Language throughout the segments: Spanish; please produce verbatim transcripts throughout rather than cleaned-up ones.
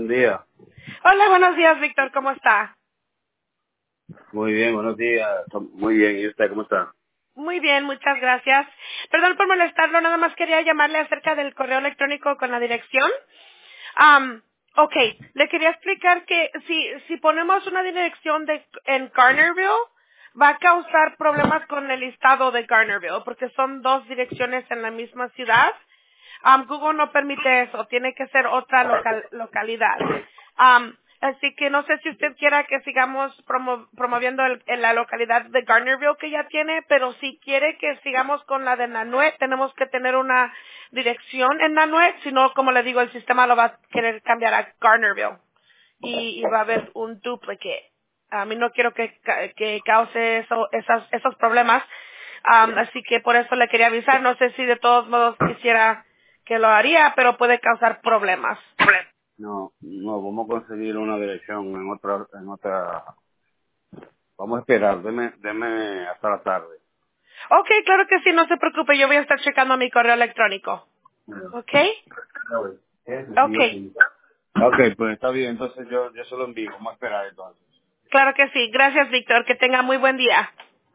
Buen día. Hola, buenos días, Víctor, ¿cómo está? Muy bien, buenos días. Muy bien, ¿y usted cómo está? Muy bien, muchas gracias. Perdón por molestarlo, nada más quería llamarle acerca del correo electrónico con la dirección. Um, ok, le quería explicar que si, si ponemos una dirección de, en Garnerville, va a causar problemas con el listado de Garnerville, porque son dos direcciones en la misma ciudad. Um, Google no permite eso, tiene que ser otra local- localidad. Um, así que no sé si usted quiera que sigamos promo- promoviendo el- en la localidad de Garnerville que ya tiene, pero si quiere que sigamos con la de Nanuet, tenemos que tener una dirección en Nanuet, si no, como le digo, el sistema lo va a querer cambiar a Garnerville y, y va a haber un duplicate. A mí no quiero que, ca- que cause eso, esas, esos problemas, Um, así que por eso le quería avisar. No sé si de todos modos quisiera que lo haría, pero puede causar problemas. No, no, vamos a conseguir una dirección en otra, en otra. Vamos a esperar, deme, deme hasta la tarde. Ok, claro que sí, no se preocupe, yo voy a estar checando mi correo electrónico. Ok, ok, Ok, pues está bien, entonces yo, yo se lo envío, vamos a esperar entonces. claro que sí. Gracias, Víctor, que tenga muy buen día.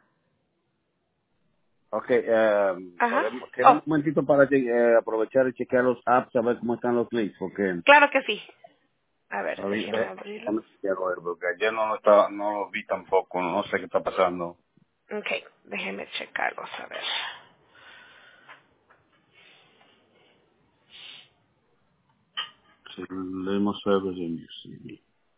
Ok, eh, Ajá. podemos, queda un Oh, momentito para che- eh, aprovechar y chequear los apps, a ver cómo están los clics, porque claro que sí. A ver, déjeme ahorita, abrirlo. déjame chequear, a ver, porque ayer no lo, estaba, no lo vi tampoco, no sé qué está pasando. Ok, déjeme checarlos, a ver. Sí, leemos service en U C D.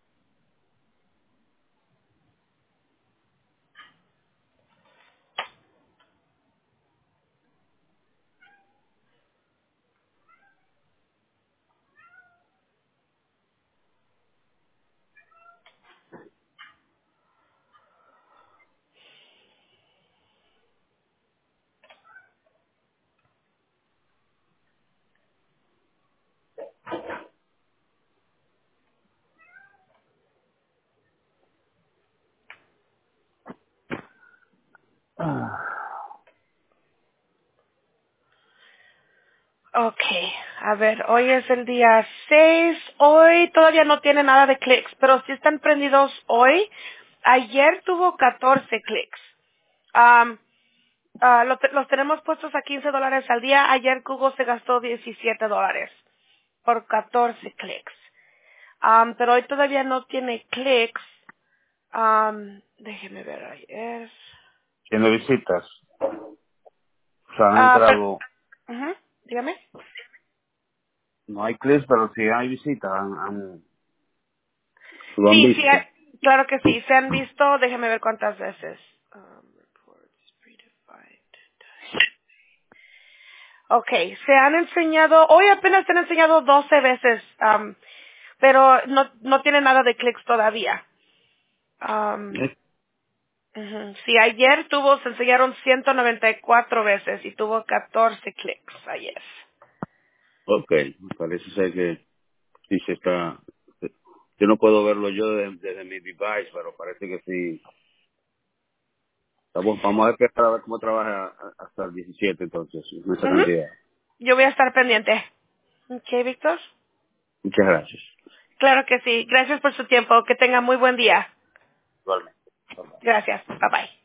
Ah. Ok, a ver, hoy es el día seis. Hoy todavía no tiene nada de clics, pero sí están prendidos hoy. Ayer tuvo catorce clics. Um, ah, lo te- los tenemos puestos a quince dólares al día. Ayer Google se gastó diecisiete dólares por catorce clics. Um, pero hoy todavía no tiene clics. Um, déjeme ver ayer. Tiene visitas. O sea, han Ah, pero, entrado, ujú, dígame. no hay clics, pero sí hay visitas, han, han- lo han Sí, sí, visto. hay- claro que sí. Se han visto, déjeme ver cuántas veces. Um, reports, predefined. Ok, se han enseñado, hoy apenas se han enseñado doce veces, um, pero no, no tiene nada de clics todavía. Um, Eh, ujú. Sí, ayer tuvo, se enseñaron ciento noventa y cuatro veces y tuvo catorce clics ayer. Ok, parece ser que sí se está. Yo no puedo verlo yo desde, desde mi device, pero parece que sí. Vamos, vamos a esperar a ver cómo trabaja a- hasta el diecisiete, entonces, en esa Ujú. cantidad. Yo voy a estar pendiente. Ok, Víctor. Muchas gracias. Claro que sí. Gracias por su tiempo. Que tenga muy buen día. Igualmente. Gracias. Bye bye.